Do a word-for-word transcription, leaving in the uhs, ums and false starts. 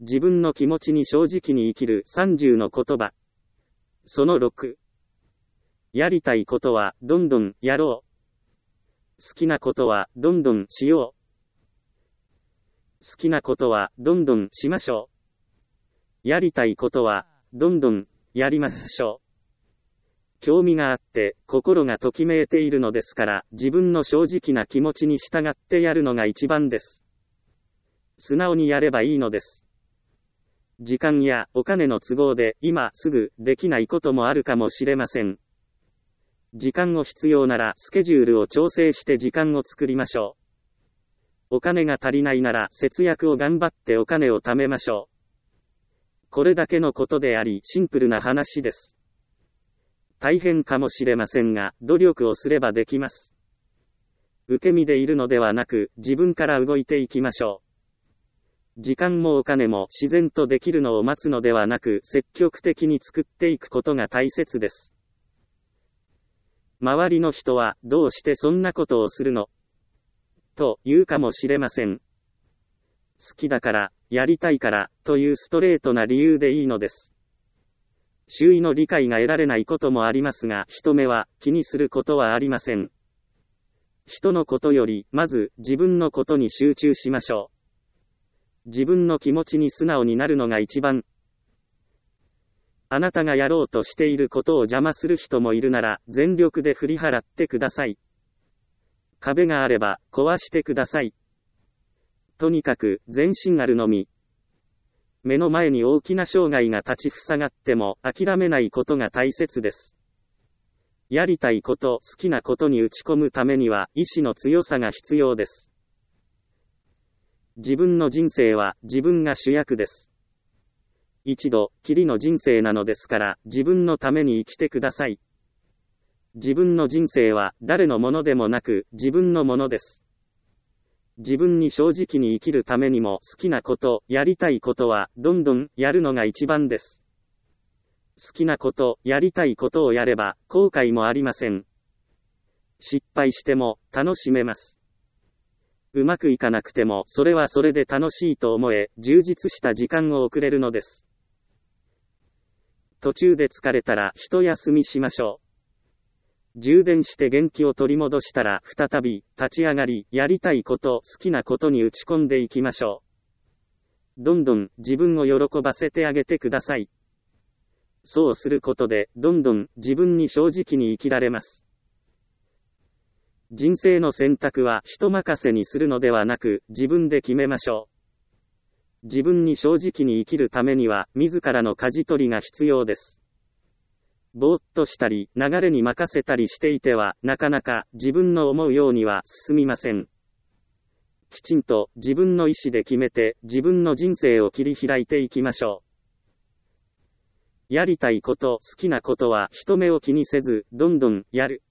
自分の気持ちに正直に生きるさんじゅうの言葉。そのろく。やりたいことはどんどんやろう。好きなことはどんどんしよう。好きなことはどんどんしましょう。やりたいことはどんどんやりましょう。興味があって心がときめいているのですから、自分の正直な気持ちに従ってやるのが一番です。素直にやればいいのです。時間やお金の都合で今すぐできないこともあるかもしれません。時間を必要ならスケジュールを調整して時間を作りましょう。お金が足りないなら節約を頑張ってお金を貯めましょう。これだけのことでありシンプルな話です。大変かもしれませんが、努力をすればできます。受け身でいるのではなく、自分から動いていきましょう。時間もお金も自然とできるのを待つのではなく、積極的に作っていくことが大切です。周りの人は、どうしてそんなことをするの？と言うかもしれません。好きだから、やりたいから、というストレートな理由でいいのです。周囲の理解が得られないこともありますが、人目は気にすることはありません。人のことより、まず自分のことに集中しましょう。自分の気持ちに素直になるのが一番。あなたがやろうとしていることを邪魔する人もいるなら、全力で振り払ってください。壁があれば、壊してください。とにかく、前進あるのみ。目の前に大きな障害が立ちふさがっても諦めないことが大切です。やりたいこと、好きなことに打ち込むためには意志の強さが必要です。自分の人生は自分が主役です。一度きりの人生なのですから自分のために生きてください。自分の人生は誰のものでもなく自分のものです。自分に正直に生きるためにも好きなこと、やりたいことはどんどんやるのが一番です。好きなこと、やりたいことをやれば後悔もありません。失敗しても楽しめます。うまくいかなくてもそれはそれで楽しいと思え、充実した時間を送れるのです。途中で疲れたら一休みしましょう。充電して元気を取り戻したら再び立ち上がり、やりたいこと、好きなことに打ち込んでいきましょう。どんどん自分を喜ばせてあげてください。そうすることでどんどん自分に正直に生きられます。人生の選択は人任せにするのではなく自分で決めましょう。自分に正直に生きるためには自らの舵取りが必要です。ぼーっとしたり、流れに任せたりしていては、なかなか自分の思うようには進みません。きちんと自分の意思で決めて、自分の人生を切り開いていきましょう。やりたいこと、好きなことは人目を気にせず、どんどんやる。